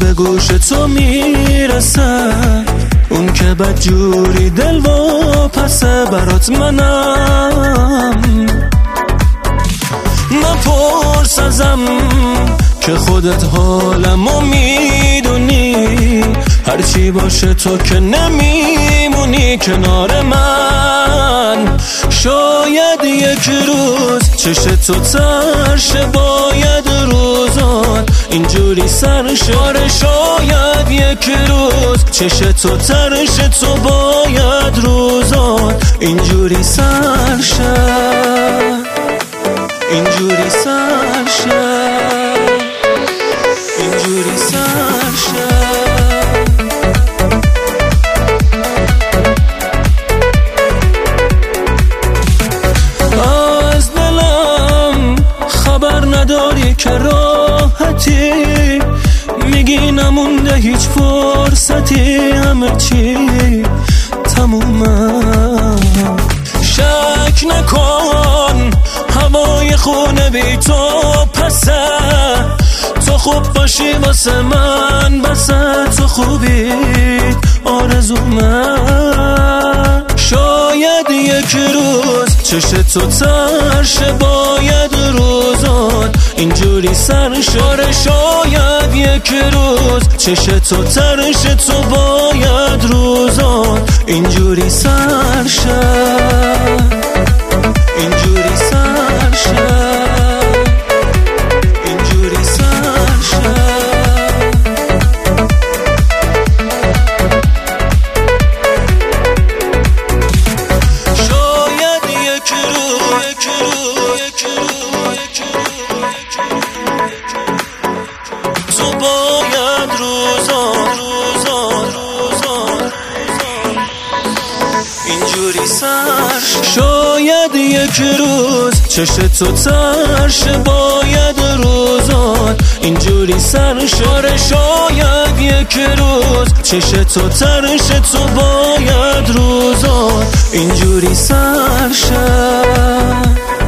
به گوش تو میرسه، اون که بدجوری دل و پسه برات منم. نپرس ازم که خودت حالمو میدونی، هرچی باشه تو که نمیمونی کنار من. شاید یک روز چشم تو ترشه، باید روزان اینجوری سرشه. شاید یک روز چشم تو ترشه، تو باید روزان اینجوری سرشه، اینجوری سرشه، اینجوری سرشه. از دلم خبر نداری که راحتی، میگی نمونده هیچ فرصتی، همه چی تمومه. شک نکن هوای خونه بی تو پسه، تو خوب باشی واسه من بسه، تو خوبیت آرزومه. شاید یک روز چشم تو ترشه، باید روزان اینجوری سرشه. شاید یک روز چشم تو ترشه، تو باید روزان اینجوری سرشه، اینجوری سرشه، اینجوری سرشه. شاید یک تو باید روزان اینجوری سرشه. شاید یک روز چشم تو ترشه، باید روزان اینجوری سرشه. شاید یک روز چشم تو ترشه، تو باید روزان اینجوری سرشه.